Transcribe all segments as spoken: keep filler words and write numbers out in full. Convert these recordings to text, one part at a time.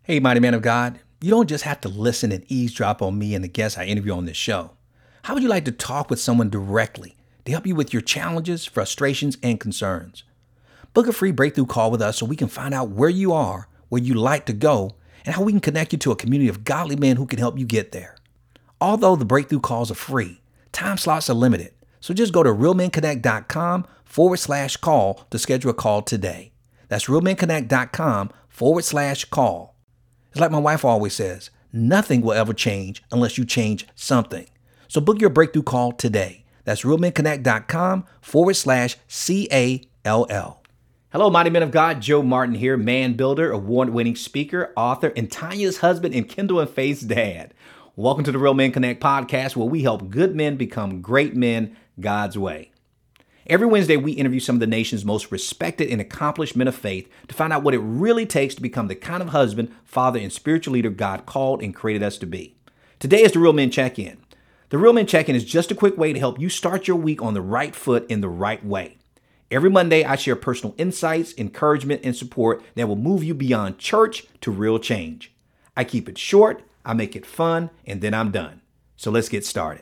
Hey, mighty man of God, you don't just have to listen and eavesdrop on me and the guests I interview on this show. How would you like to talk with someone directly to help you with your challenges, frustrations, and concerns? Book a free breakthrough call with us so we can find out where you are, where you like to go, and how we can connect you to a community of godly men who can help you get there. Although the breakthrough calls are free, time slots are limited. So just go to realmenconnect.com forward slash call to schedule a call today. That's realmenconnect.com forward slash call. It's like my wife always says, nothing will ever change unless you change something. So book your breakthrough call today. That's realmenconnect.com forward slash C A L L. Hello, mighty men of God. Joe Martin here, man builder, award-winning speaker, author, and Tanya's husband and Kendall and Faith's dad. Welcome to the Real Men Connect podcast, where we help good men become great men God's way. Every Wednesday, we interview some of the nation's most respected and accomplished men of faith to find out what it really takes to become the kind of husband, father, and spiritual leader God called and created us to be. Today is the Real Men Check-In. The Real Men Check-In is just a quick way to help you start your week on the right foot in the right way. Every Monday, I share personal insights, encouragement, and support that will move you beyond church to real change. I keep it short, I make it fun, and then I'm done. So let's get started.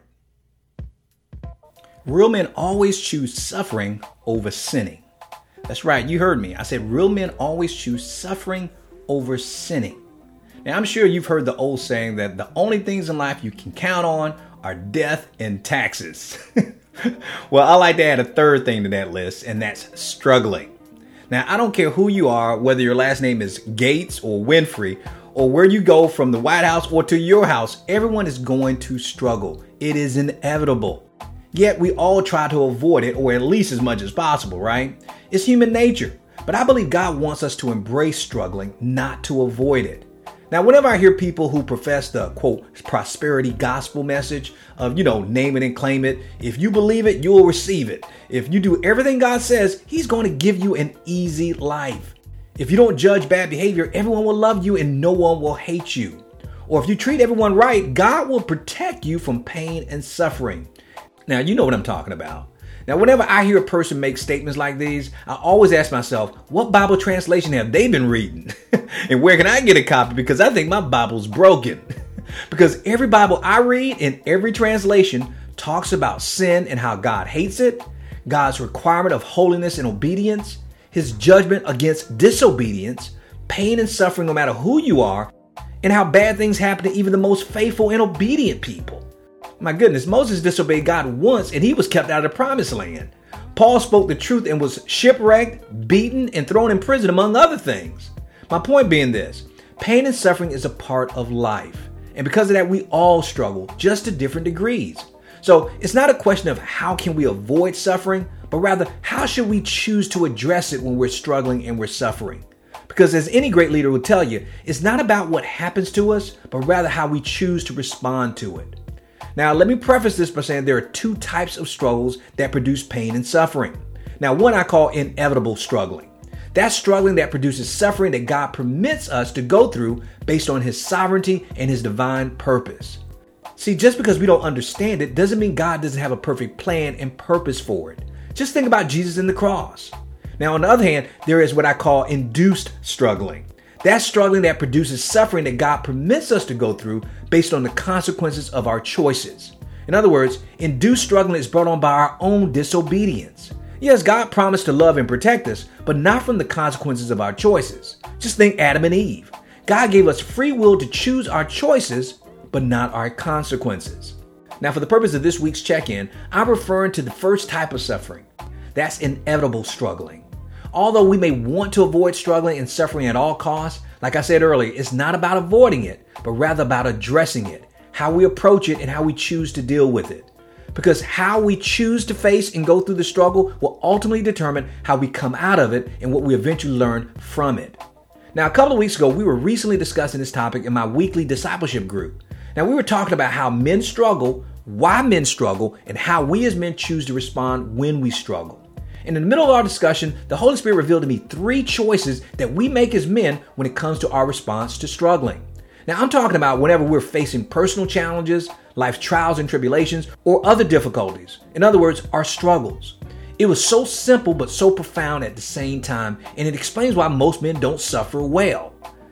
Real men always choose suffering over sinning. That's right, you heard me. I said real men always choose suffering over sinning. Now, I'm sure you've heard the old saying that the only things in life you can count on are death and taxes. Well, I like to add a third thing to that list, and that's struggling. Now, I don't care who you are, whether your last name is Gates or Winfrey, or where you go from the White House or to your house, everyone is going to struggle. It is inevitable. Yet we all try to avoid it, or at least as much as possible, right? It's human nature. But I believe God wants us to embrace struggling, not to avoid it. Now, whenever I hear people who profess the, quote, prosperity gospel message of, you know, name it and claim it, if you believe it, you'll receive it. If you do everything God says, He's going to give you an easy life. If you don't judge bad behavior, everyone will love you and no one will hate you. Or if you treat everyone right, God will protect you from pain and suffering. Now, you know what I'm talking about. Now, whenever I hear a person make statements like these, I always ask myself, what Bible translation have they been reading? And where can I get a copy? Because I think my Bible's broken. Because every Bible I read in every translation talks about sin and how God hates it, God's requirement of holiness and obedience, His judgment against disobedience, pain and suffering no matter who you are, and how bad things happen to even the most faithful and obedient people. My goodness, Moses disobeyed God once and he was kept out of the promised land. Paul spoke the truth and was shipwrecked, beaten, and thrown in prison, among other things. My point being this, pain and suffering is a part of life. And because of that, we all struggle, just to different degrees. So it's not a question of how can we avoid suffering, but rather how should we choose to address it when we're struggling and we're suffering? Because as any great leader will tell you, it's not about what happens to us, but rather how we choose to respond to it. Now, let me preface this by saying there are two types of struggles that produce pain and suffering. Now, one I call inevitable struggling. That's struggling that produces suffering that God permits us to go through based on His sovereignty and His divine purpose. See, just because we don't understand it doesn't mean God doesn't have a perfect plan and purpose for it. Just think about Jesus and the cross. Now, on the other hand, there is what I call induced struggling. That's struggling that produces suffering that God permits us to go through based on the consequences of our choices. In other words, induced struggling is brought on by our own disobedience. Yes, God promised to love and protect us, but not from the consequences of our choices. Just think Adam and Eve. God gave us free will to choose our choices, but not our consequences. Now, for the purpose of this week's check-in, I'm referring to the first type of suffering. That's inevitable struggling. Although we may want to avoid struggling and suffering at all costs, like I said earlier, it's not about avoiding it, but rather about addressing it, how we approach it, and how we choose to deal with it. Because how we choose to face and go through the struggle will ultimately determine how we come out of it and what we eventually learn from it. Now, a couple of weeks ago, we were recently discussing this topic in my weekly discipleship group. Now, we were talking about how men struggle, why men struggle, and how we as men choose to respond when we struggle. And in the middle of our discussion, the Holy Spirit revealed to me three choices that we make as men when it comes to our response to struggling. Now, I'm talking about whenever we're facing personal challenges, life's trials and tribulations, or other difficulties. In other words, our struggles. It was so simple but so profound at the same time, and it explains why most men don't suffer well.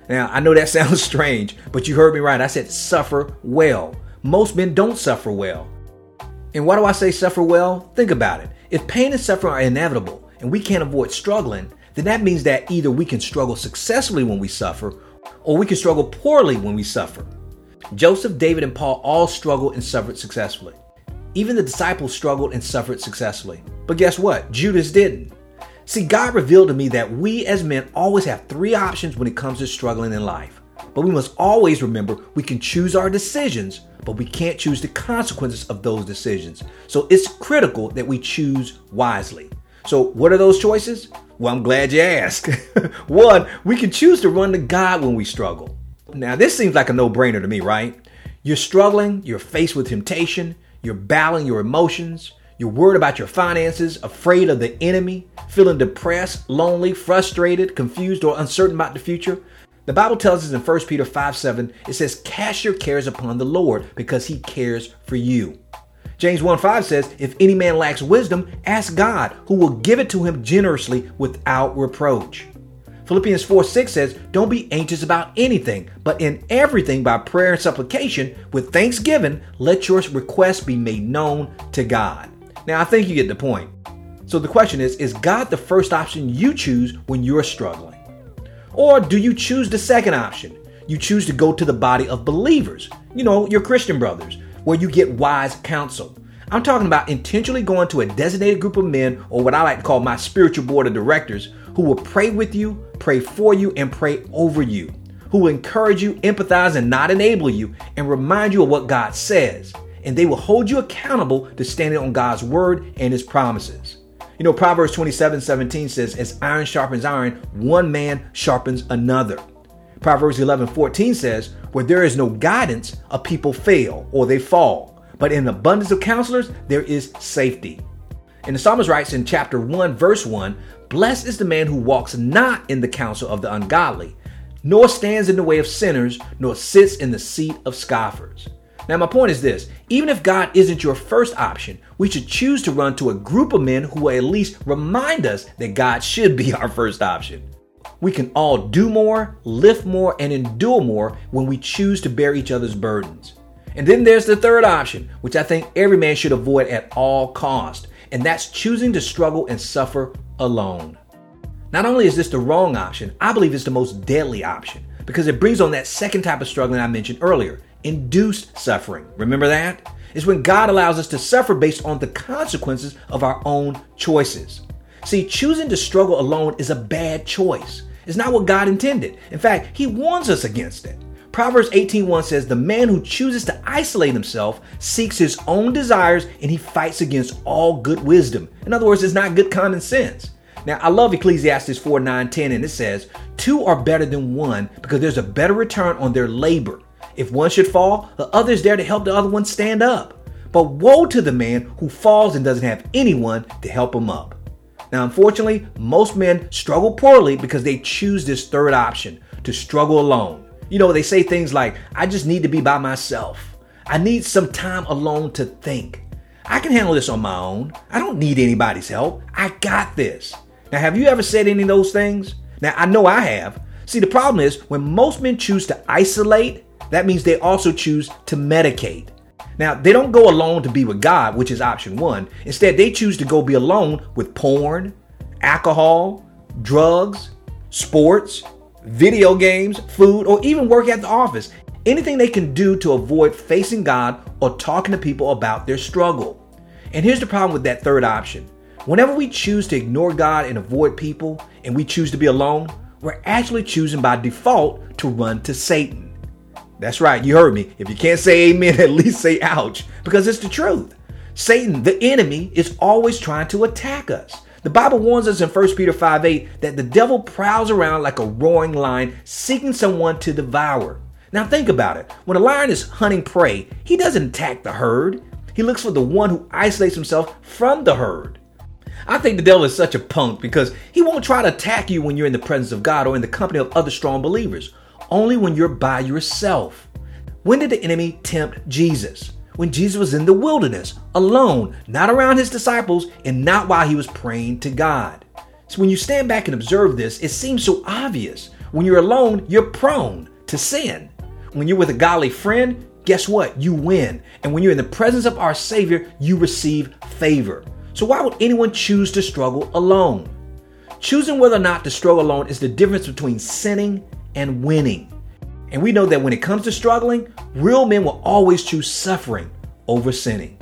Now, I know that sounds strange, but you heard me right. I said suffer well. Most men don't suffer well. And why do I say suffer well? Think about it. If pain and suffering are inevitable and we can't avoid struggling, then that means that either we can struggle successfully when we suffer, or we can struggle poorly when we suffer. Joseph, David, and Paul all struggled and suffered successfully. Even the disciples struggled and suffered successfully. But guess what? Judas didn't. See, God revealed to me that we as men always have three options when it comes to struggling in life. But we must always remember we can choose our decisions, but we can't choose the consequences of those decisions. So it's critical that we choose wisely. So what are those choices? Well, I'm glad you asked. One, we can choose to run to God when we struggle. Now, this seems like a no-brainer to me, right? You're struggling, you're faced with temptation, you're battling your emotions, you're worried about your finances, afraid of the enemy, feeling depressed, lonely, frustrated, confused, or uncertain about the future. The Bible tells us in First Peter five seven, it says, cast your cares upon the Lord because he cares for you. James one five says, if any man lacks wisdom, ask God, who will give it to him generously without reproach. Philippians four six says, don't be anxious about anything, but in everything by prayer and supplication, with thanksgiving, let your requests be made known to God. Now, I think you get the point. So the question is, is God the first option you choose when you're struggling? Or do you choose the second option? You choose to go to the body of believers, you know, your Christian brothers, where you get wise counsel. I'm talking about intentionally going to a designated group of men, or what I like to call my spiritual board of directors, who will pray with you, pray for you, and pray over you, who will encourage you, empathize, and not enable you, and remind you of what God says. And they will hold you accountable to standing on God's word and his promises. You know, Proverbs twenty-seven seventeen says, as iron sharpens iron, one man sharpens another. Proverbs eleven fourteen says, where there is no guidance, a people fail or they fall. But in abundance of counselors, there is safety. And the psalmist writes in chapter one, verse one, blessed is the man who walks not in the counsel of the ungodly, nor stands in the way of sinners, nor sits in the seat of scoffers. Now, my point is this, even if God isn't your first option, we should choose to run to a group of men who will at least remind us that God should be our first option. We can all do more, lift more, and endure more when we choose to bear each other's burdens. And then there's the third option, which I think every man should avoid at all cost, and that's choosing to struggle and suffer alone. Not only is this the wrong option, I believe it's the most deadly option because it brings on that second type of struggling I mentioned earlier, induced suffering. Remember that? It's when God allows us to suffer based on the consequences of our own choices. See, choosing to struggle alone is a bad choice. It's not what God intended. In fact, he warns us against it. Proverbs eighteen one says, the man who chooses to isolate himself seeks his own desires and he fights against all good wisdom. In other words, it's not good common sense. Now, I love Ecclesiastes four nine ten, and it says, two are better than one because there's a better return on their labor. If one should fall, the other is there to help the other one stand up. But woe to the man who falls and doesn't have anyone to help him up. Now, unfortunately, most men struggle poorly because they choose this third option, to struggle alone. You know, they say things like, I just need to be by myself. I need some time alone to think. I can handle this on my own. I don't need anybody's help. I got this. Now, have you ever said any of those things? Now, I know I have. See, the problem is when most men choose to isolate, that means they also choose to medicate. Now, they don't go alone to be with God, which is option one. Instead, they choose to go be alone with porn, alcohol, drugs, sports, video games, food, or even work at the office. Anything they can do to avoid facing God or talking to people about their struggle. And here's the problem with that third option. Whenever we choose to ignore God and avoid people, and we choose to be alone, we're actually choosing by default to run to Satan. That's right, you heard me. If you can't say amen, at least say ouch, because it's the truth. Satan, the enemy, is always trying to attack us. The Bible warns us in First Peter five eight that the devil prowls around like a roaring lion, seeking someone to devour. Now think about it. When a lion is hunting prey, he doesn't attack the herd. He looks for the one who isolates himself from the herd. I think the devil is such a punk because he won't try to attack you when you're in the presence of God or in the company of other strong believers. Only when you're by yourself. When did the enemy tempt Jesus? When Jesus was in the wilderness, alone, not around his disciples, and not while he was praying to God. So when you stand back and observe this, it seems so obvious. When you're alone, you're prone to sin. When you're with a godly friend, guess what? You win. And when you're in the presence of our Savior, you receive favor. So why would anyone choose to struggle alone? Choosing whether or not to struggle alone is the difference between sinning and winning. And we know that when it comes to struggling, real men will always choose suffering over sinning.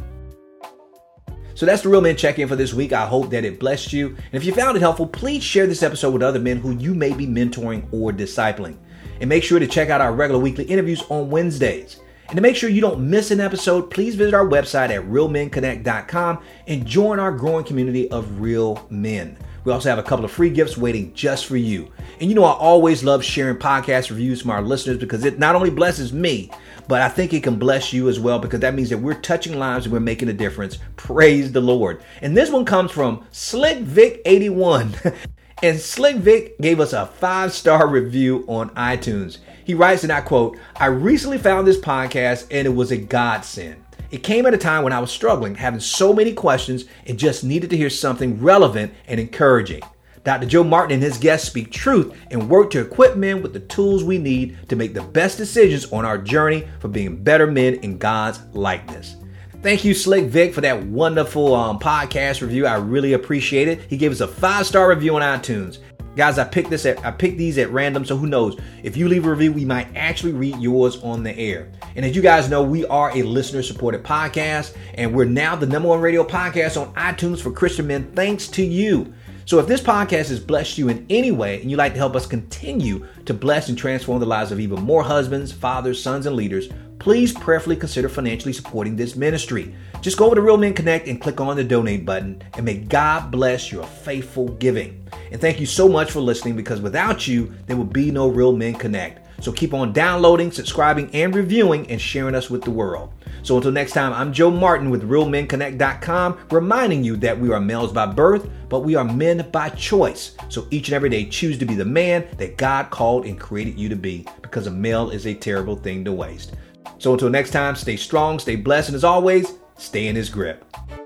So that's the Real Men Check-In for this week. I hope that it blessed you. And if you found it helpful, please share this episode with other men who you may be mentoring or discipling. And make sure to check out our regular weekly interviews on Wednesdays. And to make sure you don't miss an episode, please visit our website at real men connect dot com and join our growing community of real men. We also have a couple of free gifts waiting just for you. And you know, I always love sharing podcast reviews from our listeners because it not only blesses me, but I think it can bless you as well, because that means that we're touching lives and we're making a difference. Praise the Lord. And this one comes from Slick Vic eighty-one. And Slick Vic gave us a five-star review on iTunes. He writes, and I quote, "I recently found this podcast and it was a godsend. It came at a time when I was struggling, having so many questions, and just needed to hear something relevant and encouraging. Doctor Joe Martin and his guests speak truth and work to equip men with the tools we need to make the best decisions on our journey for being better men in God's likeness." Thank you, Slick Vic, for that wonderful um, podcast review. I really appreciate it. He gave us a five-star review on iTunes. Guys, I picked this at I picked these at random, so who knows? If you leave a review, we might actually read yours on the air. And as you guys know, we are a listener-supported podcast, and we're now the number one radio podcast on iTunes for Christian men, thanks to you. So if this podcast has blessed you in any way, and you'd like to help us continue to bless and transform the lives of even more husbands, fathers, sons, and leaders, please prayerfully consider financially supporting this ministry. Just go over to Real Men Connect and click on the donate button, and may God bless your faithful giving. And thank you so much for listening, because without you, there would be no Real Men Connect. So keep on downloading, subscribing, and reviewing, and sharing us with the world. So until next time, I'm Joe Martin with real men connect dot com, reminding you that we are males by birth, but we are men by choice. So each and every day, choose to be the man that God called and created you to be, because a male is a terrible thing to waste. So until next time, stay strong, stay blessed, and as always, stay in his grip.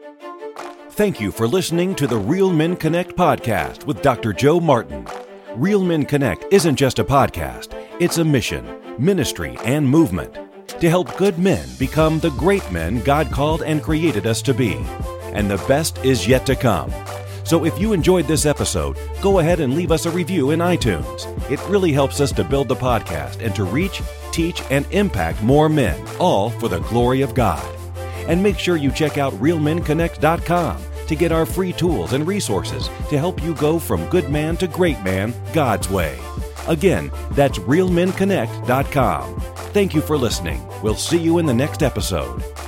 Thank you for listening to the Real Men Connect podcast with Doctor Joe Martin. Real Men Connect isn't just a podcast, it's a mission, ministry, and movement to help good men become the great men God called and created us to be. And the best is yet to come. So if you enjoyed this episode, go ahead and leave us a review in iTunes. It really helps us to build the podcast and to reach, teach, and impact more men, all for the glory of God. And make sure you check out real men connect dot com to get our free tools and resources to help you go from good man to great man God's way. Again, that's real men connect dot com. Thank you for listening. We'll see you in the next episode.